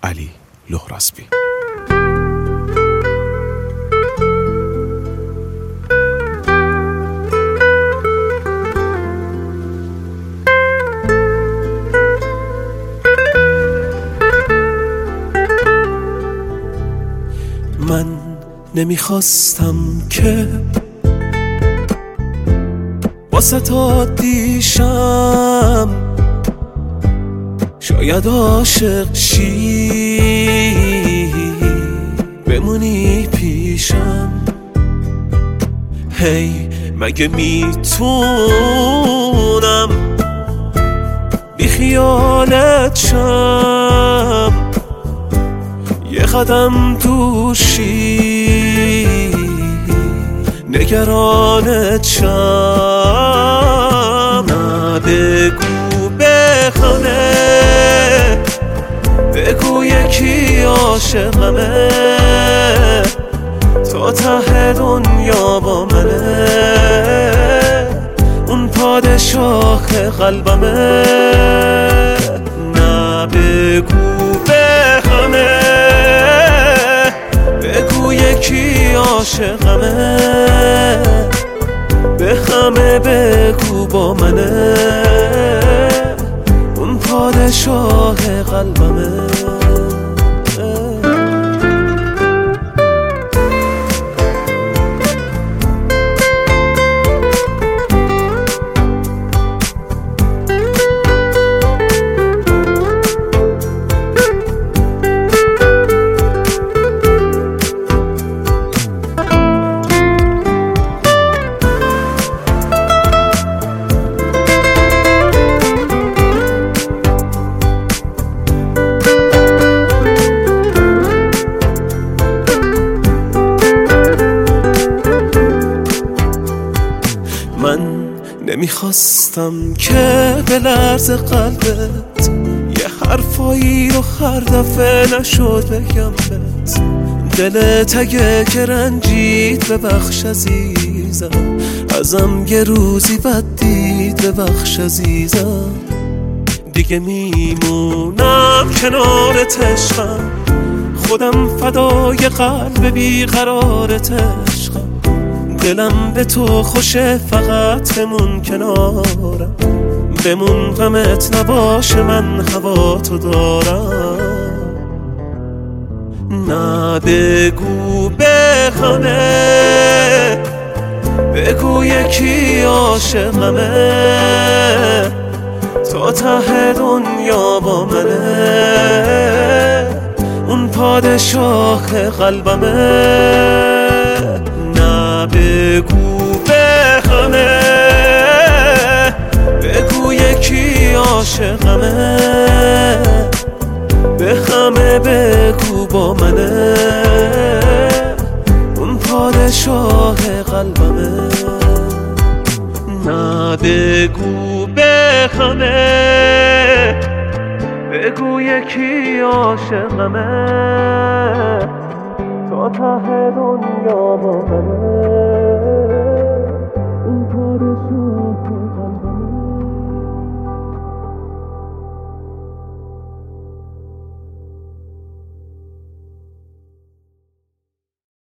علی لهرازبی. من نمیخواستم که واسه تا دیشم شاید عاشق شی بمونی پیشم. هی مگه میتونم بی خیالت شم، یه قدم دوشی نگرانت شم. نه بگو بخانه، بگو یکی عاشقمه، تا ته دنیا با منه، اون پادشاه قلبمه. نه بگو بخانه، بگو یکی عاشقمه، بخمه بگو با منه، اون پادشاه قلبمه. من نمیخواستم که به لرز قلبت یه حرفایی رو هر دفعه نشد بگم بهت. دلت اگه که رنجید ببخش عزیزم، ازم یه روزی بد دید ببخش عزیزم. دیگه میمونم کنارت عشقم، خودم فدای قلب بیقرارت عشقم. دلم به تو خوشه فقط بمون کنارم، بمون غمت نباشه من هوا تو دارم. نه بگو بخانه، بگو یکی عاشقمه، تا ته دنیا با منه، اون پادشاه قلبمه. بگو بخانه، بگو یکی عاشقمه، بخمه بگو با منه، اون پادشاه قلبمه. نه بگو بخانه، بگو یکی عاشقمه، تا ته دنیا با منه،